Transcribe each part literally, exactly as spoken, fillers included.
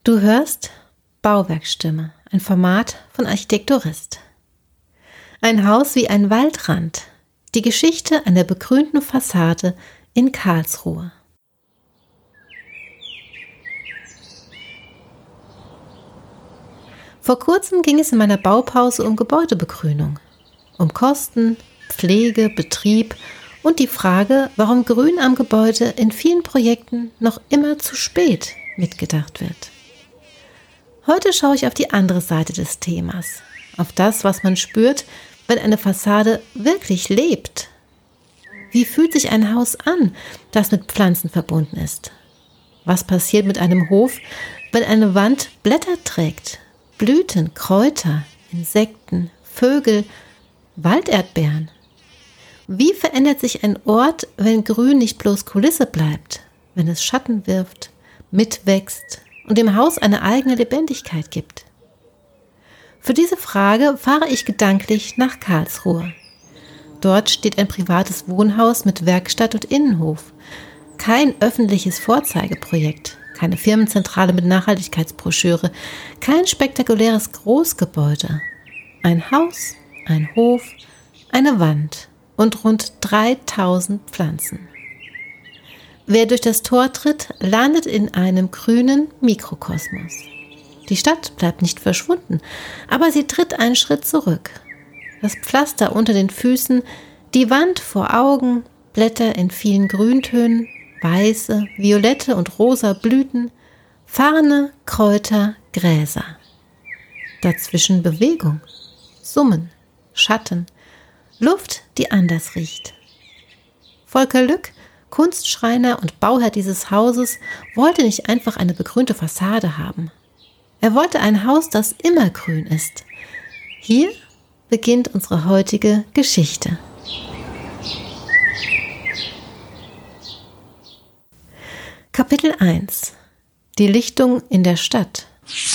Du hörst Bauwerkstimme, ein Format von Architekturist. Ein Haus wie ein Waldrand, die Geschichte einer begrünten Fassade in Karlsruhe. Vor kurzem ging es in meiner Baupause um Gebäudebegrünung, um Kosten, Pflege, Betrieb und die Frage, warum Grün am Gebäude in vielen Projekten noch immer zu spät mitgedacht wird. Heute schaue ich auf die andere Seite des Themas, auf das, was man spürt, wenn eine Fassade wirklich lebt. Wie fühlt sich ein Haus an, das mit Pflanzen verbunden ist? Was passiert mit einem Hof, wenn eine Wand Blätter trägt, Blüten, Kräuter, Insekten, Vögel, Walderdbeeren? Wie verändert sich ein Ort, wenn Grün nicht bloß Kulisse bleibt, wenn es Schatten wirft, mitwächst und dem Haus eine eigene Lebendigkeit gibt? Für diese Frage fahre ich gedanklich nach Karlsruhe. Dort steht ein privates Wohnhaus mit Werkstatt und Innenhof. Kein öffentliches Vorzeigeprojekt, keine Firmenzentrale mit Nachhaltigkeitsbroschüre, kein spektakuläres Großgebäude. Ein Haus, ein Hof, eine Wand und rund dreitausend Pflanzen. Wer durch das Tor tritt, landet in einem grünen Mikrokosmos. Die Stadt bleibt nicht verschwunden, aber sie tritt einen Schritt zurück. Das Pflaster unter den Füßen, die Wand vor Augen, Blätter in vielen Grüntönen, weiße, violette und rosa Blüten, Farne, Kräuter, Gräser. Dazwischen Bewegung, Summen, Schatten, Luft, die anders riecht. Volker Lück, Kunstschreiner und Bauherr dieses Hauses, wollte nicht einfach eine begrünte Fassade haben. Er wollte ein Haus, das immer grün ist. Hier beginnt unsere heutige Geschichte. Kapitel eins. Die Lichtung in der Stadt.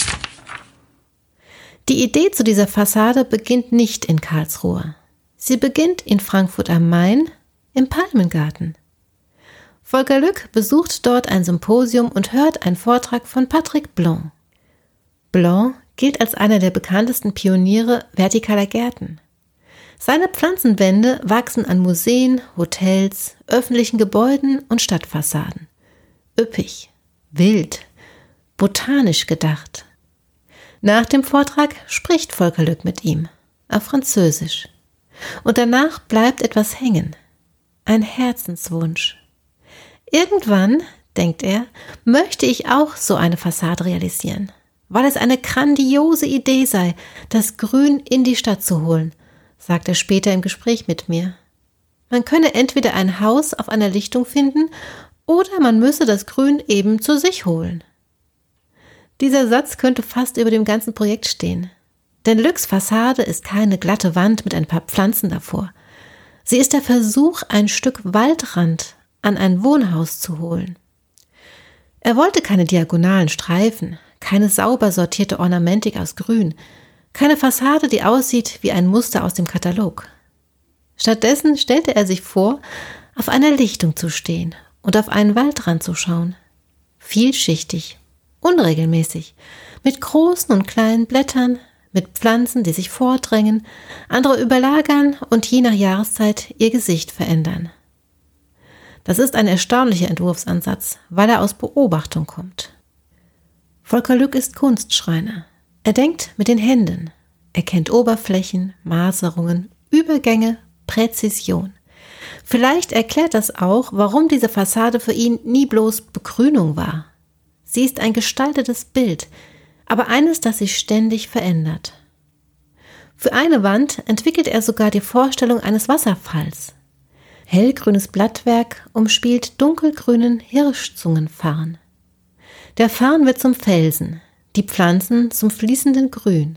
Die Idee zu dieser Fassade beginnt nicht in Karlsruhe. Sie beginnt in Frankfurt am Main im Palmengarten. Volker Lück besucht dort ein Symposium und hört einen Vortrag von Patrick Blanc. Blanc gilt als einer der bekanntesten Pioniere vertikaler Gärten. Seine Pflanzenwände wachsen an Museen, Hotels, öffentlichen Gebäuden und Stadtfassaden. Üppig, wild, botanisch gedacht. Nach dem Vortrag spricht Volker Lück mit ihm, auf Französisch. Und danach bleibt etwas hängen, ein Herzenswunsch. Irgendwann, denkt er, möchte ich auch so eine Fassade realisieren, weil es eine grandiose Idee sei, das Grün in die Stadt zu holen, sagt er später im Gespräch mit mir. Man könne entweder ein Haus auf einer Lichtung finden oder man müsse das Grün eben zu sich holen. Dieser Satz könnte fast über dem ganzen Projekt stehen. Denn Lücks Fassade ist keine glatte Wand mit ein paar Pflanzen davor. Sie ist der Versuch, ein Stück Waldrand an ein Wohnhaus zu holen. Er wollte keine diagonalen Streifen, keine sauber sortierte Ornamentik aus Grün, keine Fassade, die aussieht wie ein Muster aus dem Katalog. Stattdessen stellte er sich vor, auf einer Lichtung zu stehen und auf einen Waldrand zu schauen. Vielschichtig, unregelmäßig, mit großen und kleinen Blättern, mit Pflanzen, die sich vordrängen, andere überlagern und je nach Jahreszeit ihr Gesicht verändern. Das ist ein erstaunlicher Entwurfsansatz, weil er aus Beobachtung kommt. Volker Lück ist Kunstschreiner. Er denkt mit den Händen. Er kennt Oberflächen, Maserungen, Übergänge, Präzision. Vielleicht erklärt das auch, warum diese Fassade für ihn nie bloß Begrünung war. Sie ist ein gestaltetes Bild, aber eines, das sich ständig verändert. Für eine Wand entwickelt er sogar die Vorstellung eines Wasserfalls. Hellgrünes Blattwerk umspielt dunkelgrünen Hirschzungenfarn. Der Farn wird zum Felsen, die Pflanzen zum fließenden Grün.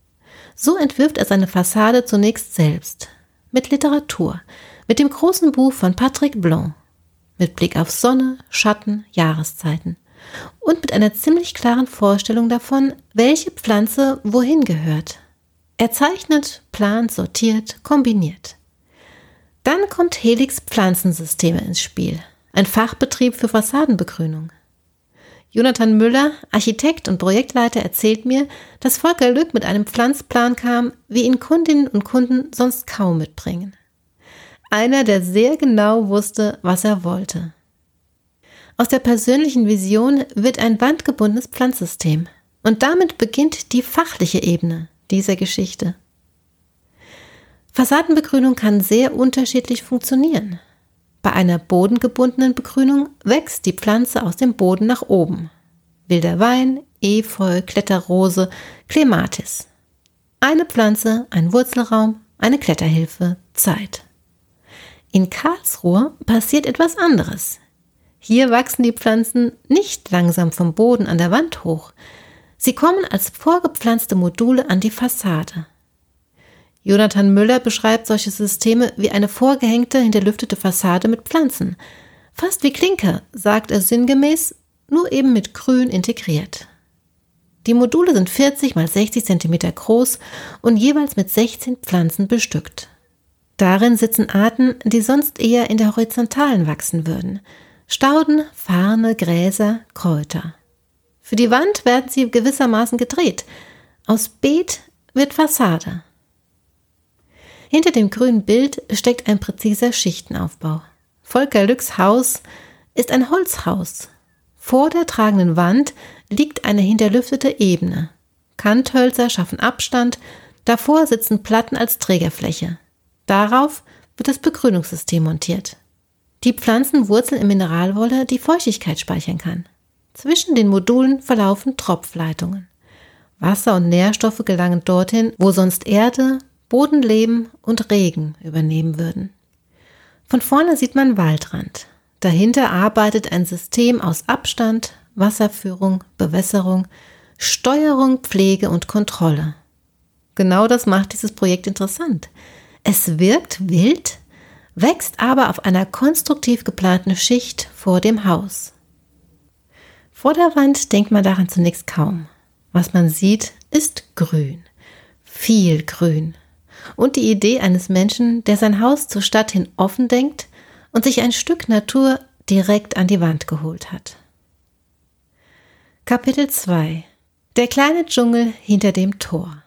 So entwirft er seine Fassade zunächst selbst, mit Literatur, mit dem großen Buch von Patrick Blanc, mit Blick auf Sonne, Schatten, Jahreszeiten und mit einer ziemlich klaren Vorstellung davon, welche Pflanze wohin gehört. Er zeichnet, plant, sortiert, kombiniert. Dann kommt Helix Pflanzensysteme ins Spiel, ein Fachbetrieb für Fassadenbegrünung. Jonathan Müller, Architekt und Projektleiter, erzählt mir, dass Volker Lück mit einem Pflanzplan kam, wie ihn Kundinnen und Kunden sonst kaum mitbringen. Einer, der sehr genau wusste, was er wollte. Aus der persönlichen Vision wird ein wandgebundenes Pflanzsystem. Und damit beginnt die fachliche Ebene dieser Geschichte. Fassadenbegrünung kann sehr unterschiedlich funktionieren. Bei einer bodengebundenen Begrünung wächst die Pflanze aus dem Boden nach oben. Wilder Wein, Efeu, Kletterrose, Clematis. Eine Pflanze, ein Wurzelraum, eine Kletterhilfe, Zeit. In Karlsruhe passiert etwas anderes. Hier wachsen die Pflanzen nicht langsam vom Boden an der Wand hoch. Sie kommen als vorgepflanzte Module an die Fassade. Jonathan Müller beschreibt solche Systeme wie eine vorgehängte, hinterlüftete Fassade mit Pflanzen. Fast wie Klinker, sagt er sinngemäß, nur eben mit Grün integriert. Die Module sind vierzig mal sechzig Zentimeter groß und jeweils mit sechzehn Pflanzen bestückt. Darin sitzen Arten, die sonst eher in der Horizontalen wachsen würden. Stauden, Farne, Gräser, Kräuter. Für die Wand werden sie gewissermaßen gedreht. Aus Beet wird Fassade. Hinter dem grünen Bild steckt ein präziser Schichtenaufbau. Volker Lücks Haus ist ein Holzhaus. Vor der tragenden Wand liegt eine hinterlüftete Ebene. Kanthölzer schaffen Abstand, davor sitzen Platten als Trägerfläche. Darauf wird das Begrünungssystem montiert. Die Pflanzen wurzeln in Mineralwolle, die Feuchtigkeit speichern kann. Zwischen den Modulen verlaufen Tropfleitungen. Wasser und Nährstoffe gelangen dorthin, wo sonst Erde, Bodenleben und Regen übernehmen würden. Von vorne sieht man Waldrand. Dahinter arbeitet ein System aus Abstand, Wasserführung, Bewässerung, Steuerung, Pflege und Kontrolle. Genau das macht dieses Projekt interessant. Es wirkt wild, wächst aber auf einer konstruktiv geplanten Schicht vor dem Haus. Vor der Wand denkt man daran zunächst kaum. Was man sieht, ist Grün. Viel Grün. Und die Idee eines Menschen, der sein Haus zur Stadt hin offen denkt und sich ein Stück Natur direkt an die Wand geholt hat. Kapitel zwei. Der kleine Dschungel hinter dem Tor.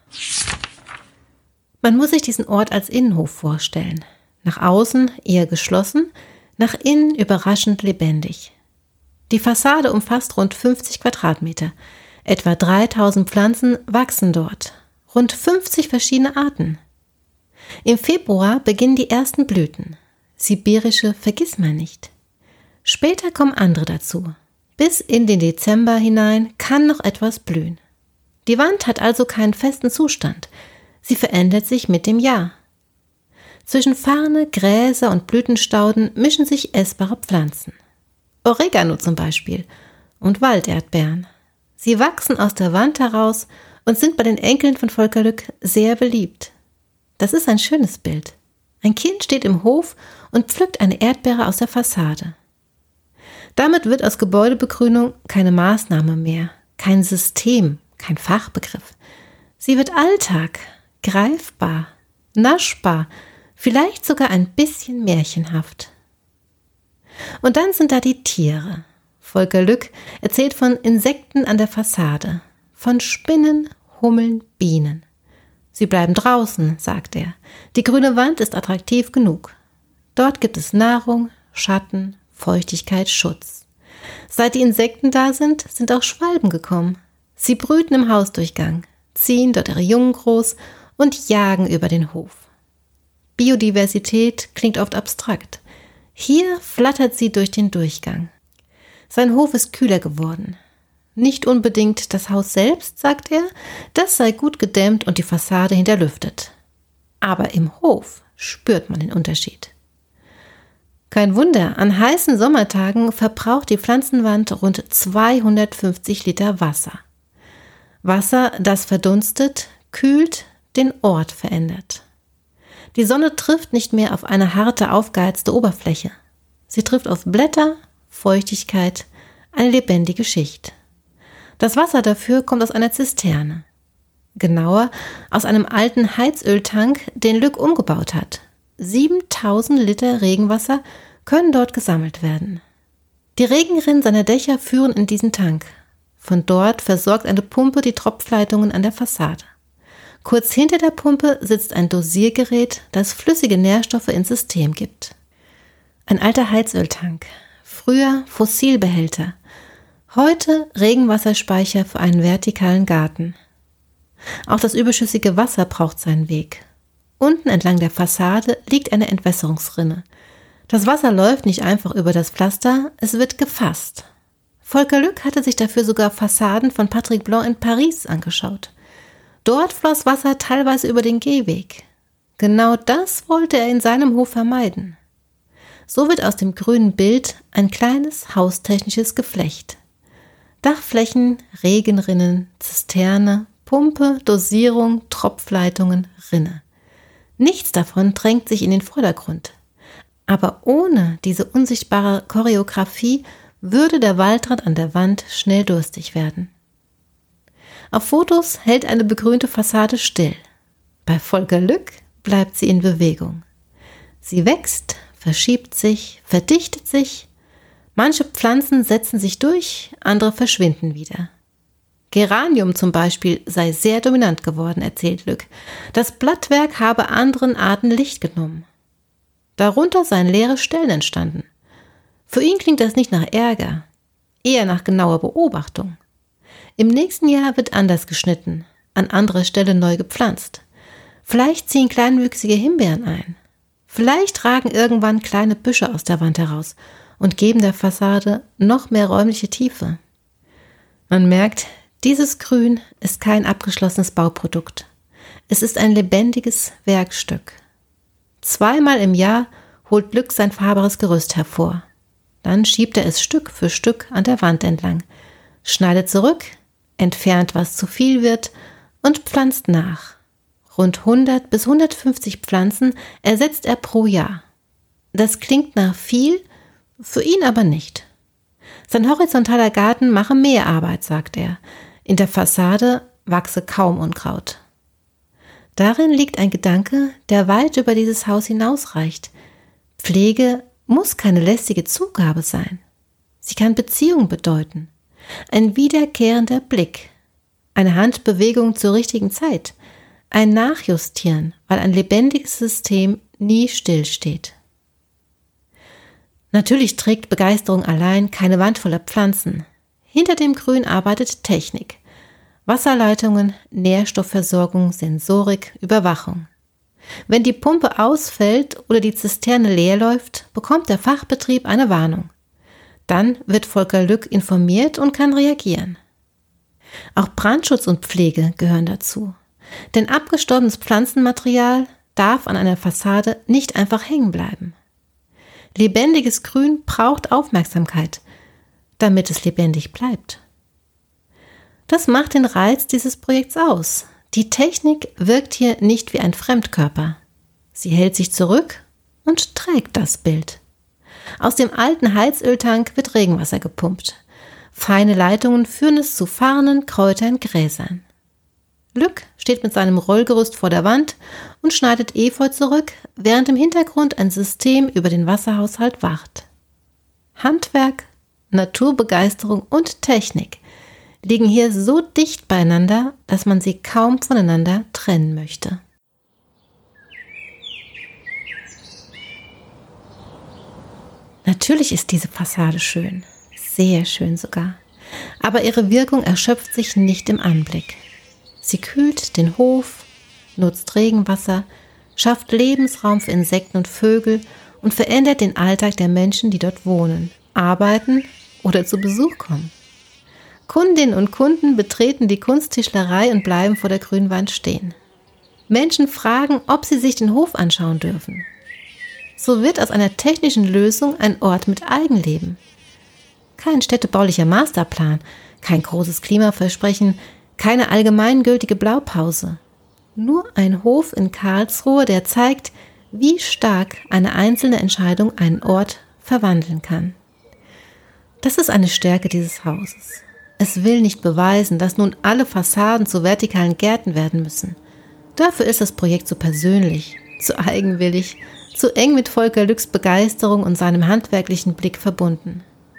Man muss sich diesen Ort als Innenhof vorstellen. Nach außen eher geschlossen, nach innen überraschend lebendig. Die Fassade umfasst rund fünfzig Quadratmeter. Etwa dreitausend Pflanzen wachsen dort. Rund fünfzig verschiedene Arten. Im Februar beginnen die ersten Blüten. Sibirische Vergissmeinnicht. Später kommen andere dazu. Bis in den Dezember hinein kann noch etwas blühen. Die Wand hat also keinen festen Zustand. Sie verändert sich mit dem Jahr. Zwischen Farne, Gräser und Blütenstauden mischen sich essbare Pflanzen. Oregano zum Beispiel und Walderdbeeren. Sie wachsen aus der Wand heraus und sind bei den Enkeln von Volker Lück sehr beliebt. Das ist ein schönes Bild. Ein Kind steht im Hof und pflückt eine Erdbeere aus der Fassade. Damit wird aus Gebäudebegrünung keine Maßnahme mehr, kein System, kein Fachbegriff. Sie wird Alltag, greifbar, naschbar, vielleicht sogar ein bisschen märchenhaft. Und dann sind da die Tiere. Volker Lück erzählt von Insekten an der Fassade, von Spinnen, Hummeln, Bienen. Sie bleiben draußen, sagt er. Die grüne Wand ist attraktiv genug. Dort gibt es Nahrung, Schatten, Feuchtigkeit, Schutz. Seit die Insekten da sind, sind auch Schwalben gekommen. Sie brüten im Hausdurchgang, ziehen dort ihre Jungen groß und jagen über den Hof. Biodiversität klingt oft abstrakt. Hier flattert sie durch den Durchgang. Sein Hof ist kühler geworden. Nicht unbedingt das Haus selbst, sagt er, das sei gut gedämmt und die Fassade hinterlüftet. Aber im Hof spürt man den Unterschied. Kein Wunder, an heißen Sommertagen verbraucht die Pflanzenwand rund zweihundertfünfzig Liter Wasser. Wasser, das verdunstet, kühlt, den Ort verändert. Die Sonne trifft nicht mehr auf eine harte, aufgeheizte Oberfläche. Sie trifft auf Blätter, Feuchtigkeit, eine lebendige Schicht. Das Wasser dafür kommt aus einer Zisterne. Genauer, aus einem alten Heizöltank, den Lück umgebaut hat. siebentausend Liter Regenwasser können dort gesammelt werden. Die Regenrinnen seiner Dächer führen in diesen Tank. Von dort versorgt eine Pumpe die Tropfleitungen an der Fassade. Kurz hinter der Pumpe sitzt ein Dosiergerät, das flüssige Nährstoffe ins System gibt. Ein alter Heizöltank, früher Fossilbehälter, heute Regenwasserspeicher für einen vertikalen Garten. Auch das überschüssige Wasser braucht seinen Weg. Unten entlang der Fassade liegt eine Entwässerungsrinne. Das Wasser läuft nicht einfach über das Pflaster, es wird gefasst. Volker Lück hatte sich dafür sogar Fassaden von Patrick Blanc in Paris angeschaut. Dort floss Wasser teilweise über den Gehweg. Genau das wollte er in seinem Hof vermeiden. So wird aus dem grünen Bild ein kleines haustechnisches Geflecht. Dachflächen, Regenrinnen, Zisterne, Pumpe, Dosierung, Tropfleitungen, Rinne. Nichts davon drängt sich in den Vordergrund. Aber ohne diese unsichtbare Choreografie würde der Waldrand an der Wand schnell durstig werden. Auf Fotos hält eine begrünte Fassade still. Bei Volker Lück bleibt sie in Bewegung. Sie wächst, verschiebt sich, verdichtet sich. Manche Pflanzen setzen sich durch, andere verschwinden wieder. Geranium zum Beispiel sei sehr dominant geworden, erzählt Lück. Das Blattwerk habe anderen Arten Licht genommen. Darunter seien leere Stellen entstanden. Für ihn klingt das nicht nach Ärger, eher nach genauer Beobachtung. Im nächsten Jahr wird anders geschnitten, an anderer Stelle neu gepflanzt. Vielleicht ziehen kleinwüchsige Himbeeren ein. Vielleicht ragen irgendwann kleine Büsche aus der Wand heraus und geben der Fassade noch mehr räumliche Tiefe. Man merkt, dieses Grün ist kein abgeschlossenes Bauprodukt. Es ist ein lebendiges Werkstück. Zweimal im Jahr holt Lück sein fahrbares Gerüst hervor. Dann schiebt er es Stück für Stück an der Wand entlang, schneidet zurück, entfernt, was zu viel wird und pflanzt nach. Rund hundert bis hundertfünfzig Pflanzen ersetzt er pro Jahr. Das klingt nach viel, für ihn aber nicht. Sein horizontaler Garten mache mehr Arbeit, sagt er. In der Fassade wachse kaum Unkraut. Darin liegt ein Gedanke, der weit über dieses Haus hinausreicht. Pflege muss keine lästige Zugabe sein. Sie kann Beziehung bedeuten. Ein wiederkehrender Blick. Eine Handbewegung zur richtigen Zeit. Ein Nachjustieren, weil ein lebendiges System nie stillsteht. Natürlich trägt Begeisterung allein keine Wand voller Pflanzen. Hinter dem Grün arbeitet Technik. Wasserleitungen, Nährstoffversorgung, Sensorik, Überwachung. Wenn die Pumpe ausfällt oder die Zisterne leer läuft, bekommt der Fachbetrieb eine Warnung. Dann wird Volker Lück informiert und kann reagieren. Auch Brandschutz und Pflege gehören dazu. Denn abgestorbenes Pflanzenmaterial darf an einer Fassade nicht einfach hängen bleiben. Lebendiges Grün braucht Aufmerksamkeit, damit es lebendig bleibt. Das macht den Reiz dieses Projekts aus. Die Technik wirkt hier nicht wie ein Fremdkörper. Sie hält sich zurück und trägt das Bild. Aus dem alten Heizöltank wird Regenwasser gepumpt. Feine Leitungen führen es zu Farnen, Kräutern, Gräsern. Lück steht mit seinem Rollgerüst vor der Wand und schneidet Efeu zurück, während im Hintergrund ein System über den Wasserhaushalt wacht. Handwerk, Naturbegeisterung und Technik liegen hier so dicht beieinander, dass man sie kaum voneinander trennen möchte. Natürlich ist diese Fassade schön, sehr schön sogar, aber ihre Wirkung erschöpft sich nicht im Anblick. Sie kühlt den Hof, nutzt Regenwasser, schafft Lebensraum für Insekten und Vögel und verändert den Alltag der Menschen, die dort wohnen, arbeiten oder zu Besuch kommen. Kundinnen und Kunden betreten die Kunsttischlerei und bleiben vor der grünen Wand stehen. Menschen fragen, ob sie sich den Hof anschauen dürfen. So wird aus einer technischen Lösung ein Ort mit Eigenleben. Kein städtebaulicher Masterplan, kein großes Klimaversprechen, keine allgemeingültige Blaupause. Nur ein Hof in Karlsruhe, der zeigt, wie stark eine einzelne Entscheidung einen Ort verwandeln kann. Das ist eine Stärke dieses Hauses. Es will nicht beweisen, dass nun alle Fassaden zu vertikalen Gärten werden müssen. Dafür ist das Projekt zu persönlich, zu eigenwillig, zu eng mit Volker Lücks Begeisterung und seinem handwerklichen Blick verbunden.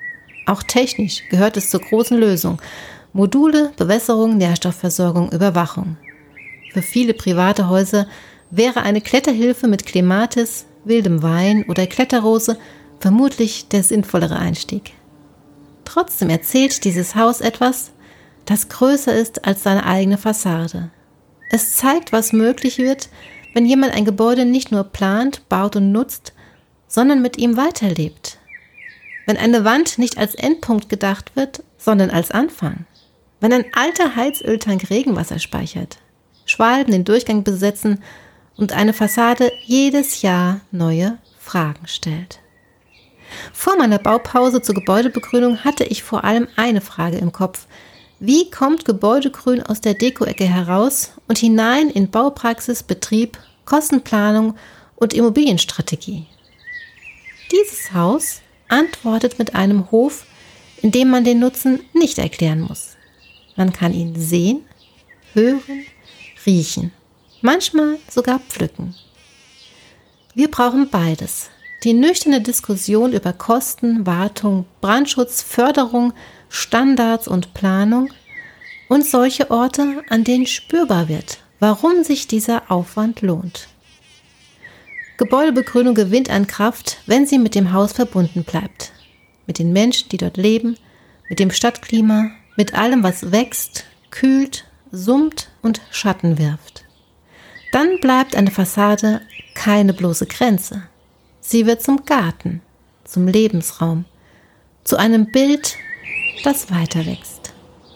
Auch technisch gehört es zur großen Lösung. Module, Bewässerung, Nährstoffversorgung, Überwachung. Für viele private Häuser wäre eine Kletterhilfe mit Clematis, wildem Wein oder Kletterrose vermutlich der sinnvollere Einstieg. Trotzdem erzählt dieses Haus etwas, das größer ist als seine eigene Fassade. Es zeigt, was möglich wird, wenn jemand ein Gebäude nicht nur plant, baut und nutzt, sondern mit ihm weiterlebt. Wenn eine Wand nicht als Endpunkt gedacht wird, sondern als Anfang. Wenn ein alter Heizöltank Regenwasser speichert, Schwalben den Durchgang besetzen und eine Fassade jedes Jahr neue Fragen stellt. Vor meiner Baupause zur Gebäudebegrünung hatte ich vor allem eine Frage im Kopf. Wie kommt Gebäudegrün aus der Deko-Ecke heraus und hinein in Baupraxis, Betrieb, Kostenplanung und Immobilienstrategie? Dieses Haus antwortet mit einem Hof, in dem man den Nutzen nicht erklären muss. Man kann ihn sehen, hören, riechen, manchmal sogar pflücken. Wir brauchen beides. Die nüchterne Diskussion über Kosten, Wartung, Brandschutz, Förderung, Standards und Planung und solche Orte, an denen spürbar wird, warum sich dieser Aufwand lohnt. Gebäudebegrünung gewinnt an Kraft, wenn sie mit dem Haus verbunden bleibt. Mit den Menschen, die dort leben, mit dem Stadtklima, mit allem, was wächst, kühlt, summt und Schatten wirft. Dann bleibt eine Fassade keine bloße Grenze. Sie wird zum Garten, zum Lebensraum, zu einem Bild, das weiter wächst.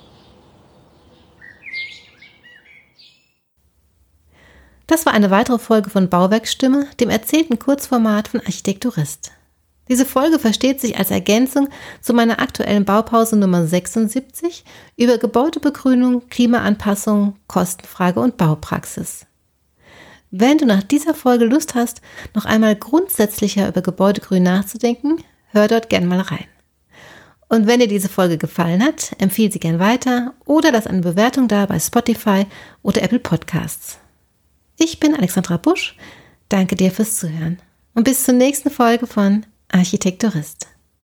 Das war eine weitere Folge von Bauwerkstimme, dem erzählten Kurzformat von Architekturist. Diese Folge versteht sich als Ergänzung zu meiner aktuellen Baupause Nummer sechsundsiebzig über Gebäudebegrünung, Klimaanpassung, Kostenfrage und Baupraxis. Wenn du nach dieser Folge Lust hast, noch einmal grundsätzlicher über Gebäudegrün nachzudenken, hör dort gern mal rein. Und wenn dir diese Folge gefallen hat, empfehle sie gern weiter oder lass eine Bewertung da bei Spotify oder Apple Podcasts. Ich bin Alexandra Busch, danke dir fürs Zuhören und bis zur nächsten Folge von Architekturist.